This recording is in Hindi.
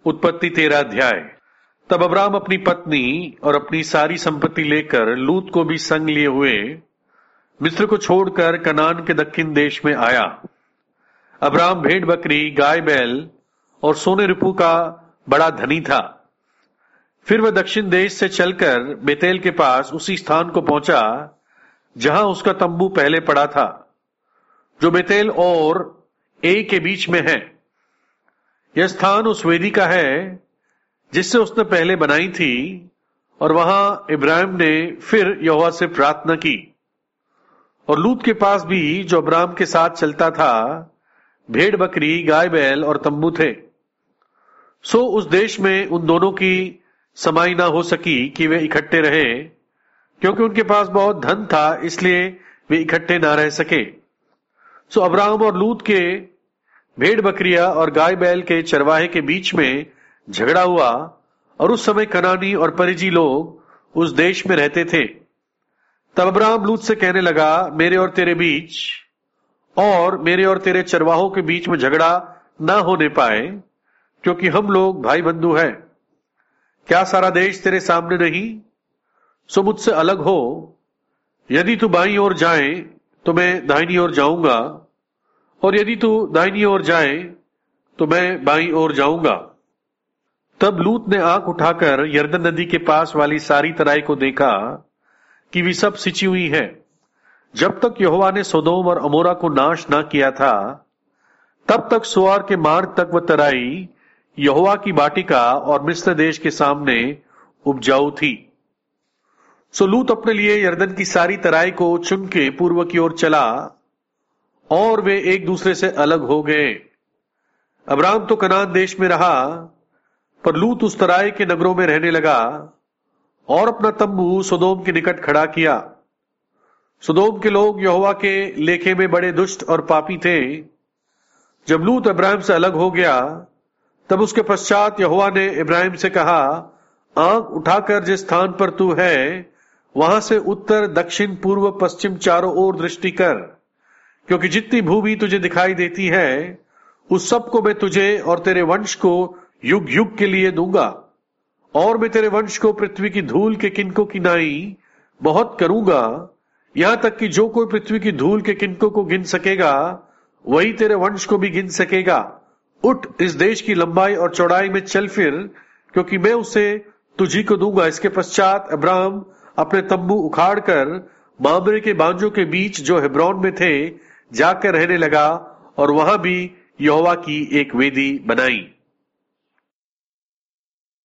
उत्पत्ति 13 अध्याय। तब अब्राम अपनी पत्नी और अपनी सारी संपत्ति लेकर लूत को भी संग लिए हुए मिस्र को छोड़कर कनान के दक्षिण देश में आया। अब्राम भेड़ बकरी, गाय बैल और सोने रूपू का बड़ा धनी था। फिर वह दक्षिण देश से चलकर बेतेल के पास उसी स्थान को पहुंचा जहां उसका तंबू पहले पड़ा था, जो बेतेल और ए के बीच में है। यह स्थान उस वेदी का है जिससे उसने पहले बनाई थी, और वहां इब्राहिम ने फिर यहोवा से प्रार्थना की। और लूत के पास भी, जो अब्राम के साथ चलता था, भेड़ बकरी, गाय बैल और तंबू थे। सो उस देश में उन दोनों की समाई ना हो सकी कि वे इकट्ठे रहे, क्योंकि उनके पास बहुत धन था, इसलिए वे इकट्ठे ना रह सके। सो अब्राम और लूत के भेड़ बकरियां और गाय बैल के चरवाहे के बीच में झगड़ा हुआ, और उस समय कनानी और परिजी लोग उस देश में रहते थे। तब अब्राम लूत से कहने लगा, मेरे और तेरे बीच और मेरे और तेरे चरवाहों के बीच में झगड़ा ना होने पाए, क्योंकि हम लोग भाई बंधु हैं। क्या सारा देश तेरे सामने नहीं? सो मुझसे अलग हो। यदि तू बाईं ओर जाए तो मैं दाहिनी ओर जाऊंगा, और यदि तू दाहिनी ओर जाए तो मैं बाईं ओर जाऊंगा। तब लूत ने आंख उठाकर यरदन नदी के पास वाली सारी तराई को देखा कि वे सब सिंची हुई है। जब तक यहोवा ने सोदोम और अमोरा को नाश ना किया था, तब तक सोआर के मार्ग तक वह तराई यहोवा की बाटिका और मिस्र देश के सामने उपजाऊ थी। सो लूत अपने लिए यरदन की सारी तराई को चुन के पूर्व की ओर चला, और वे एक दूसरे से अलग हो गए। अब्राम तो कनान देश में रहा, पर लूत उस तराई के नगरों में रहने लगा और अपना तंबू सोदोम के निकट खड़ा किया। सोदोम के लोग यहोवा के लेखे में बड़े दुष्ट और पापी थे। जब लूत इब्राहिम से अलग हो गया, तब उसके पश्चात यहोवा ने इब्राहिम से कहा, आंख उठाकर जिस स्थान पर तू है, वहां से उत्तर, दक्षिण, पूर्व, पश्चिम चारों ओर दृष्टि कर, क्योंकि जितनी भूमि तुझे दिखाई देती है, उस सब को मैं तुझे और तेरे वंश को युग युग के लिए दूंगा। और मैं तेरे वंश को पृथ्वी की धूल के किनकों की नाई बहुत करूंगा, यहां तक कि जो कोई पृथ्वी की धूल के किनकों को गिन सकेगा, वही तेरे वंश को भी गिन सकेगा। उठ, इस देश की लंबाई और चौड़ाई में चल फिर, क्योंकि मैं उसे तुझी को दूंगा। इसके पश्चात अब्राम अपने तंबू उखाड़कर मामरे के बांजों के बीच, जो हेब्रोन में थे, जाकर रहने लगा, और वहां भी यहोवा की एक वेदी बनाई।